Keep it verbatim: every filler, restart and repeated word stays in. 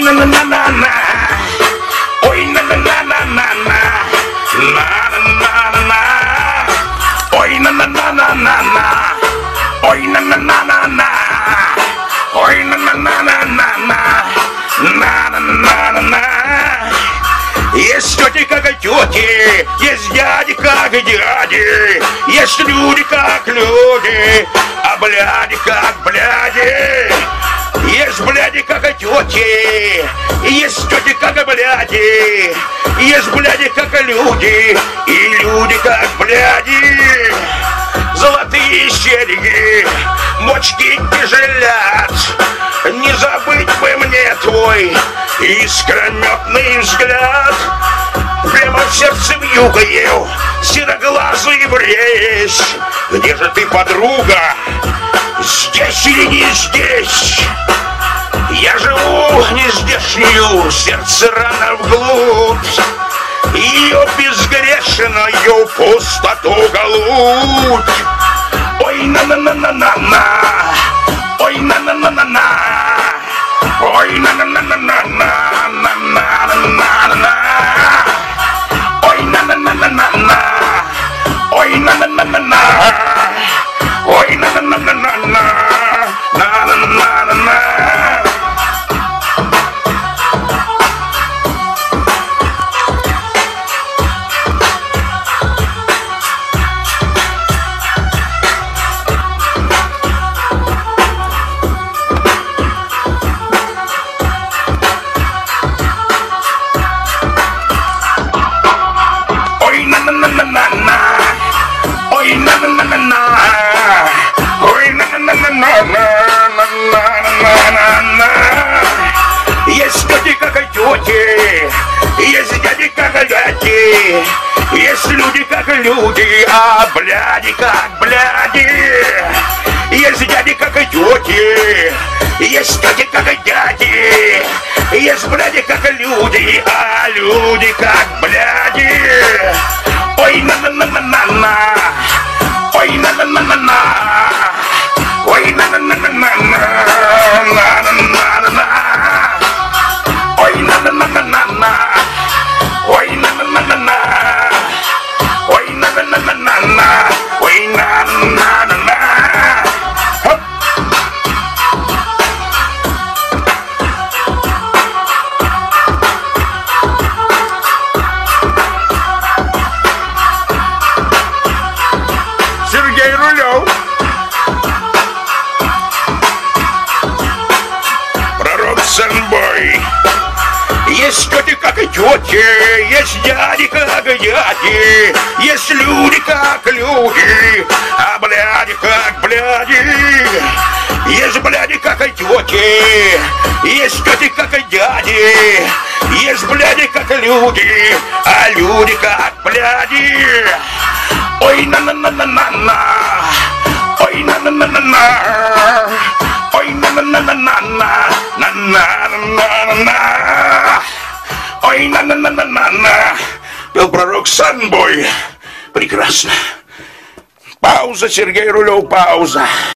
на-на-на-на-на. Ой, на-на-на-на-на-на. На-на-на-на-на. Ой, на-на-на-на-на-на. Ой, на-на-на-на-на. Ой, на-на-на-на-на-на. На-на-на-на-на. Есть тети, как тети, есть дяди, как дяди, есть люди, как люди, а бляди, как бляди. Есть бляди, как тети, есть тети, как бляди, есть бляди, как люди, и люди, как бляди. Золотые серьги, мочки тяжелят, не забыть бы мне твой искрометный взгляд. Прямо в сердце вьюгаю сероглазый брешь. Где же ты, подруга? Здесь или не здесь? Я живу не здешнюю, сердце рано вглубь, ее безгрешную пустоту голубь. Ой, на-на-на-на-на-на. Ой, на-на-на-на-на. Ой, на-на-на-на-на-на-на-на-на-на. Ой, на-на-на-на-на-на. Ой, на-на-на-на-на. Ой, на-на-на-на-на. На-на-на-на-на. Есть тети, как тети, есть дяди, как дяди, есть люди, как люди, а бляди, как бляди. Есть дяди, как тети, есть тети, как дяди, есть бляди, как люди, а люди, как бляди. Ой, на-на-на-на-на. Ой, на-на-на-на-на. Ой, на-на-на-на-на-на. На-на-на-на-на. Ой, на-на-на-на-на-на. Ой, на-на-на-на-на. Ой, на-на-на-на-на. Ой, на-на-на-на. Хоп. Сергей Рулев. Пророк Санбой. Есть тети, как тети, есть дяди, как дяди, есть люди, как люди, а бляди, как бляди. Есть бляди, как тети, есть тети, как дяди, есть бляди, как люди, а люди, как бляди. Ой, на-на-на-на-на-на. Ой, на-на-на-на-на. Ой, на-на-на-на-на-на. На-на-на-на-на. Ой, на-на-на-на-на-на. Пел пророк Санбой. Прекрасно. Пауза, Сергей Рулев, пауза.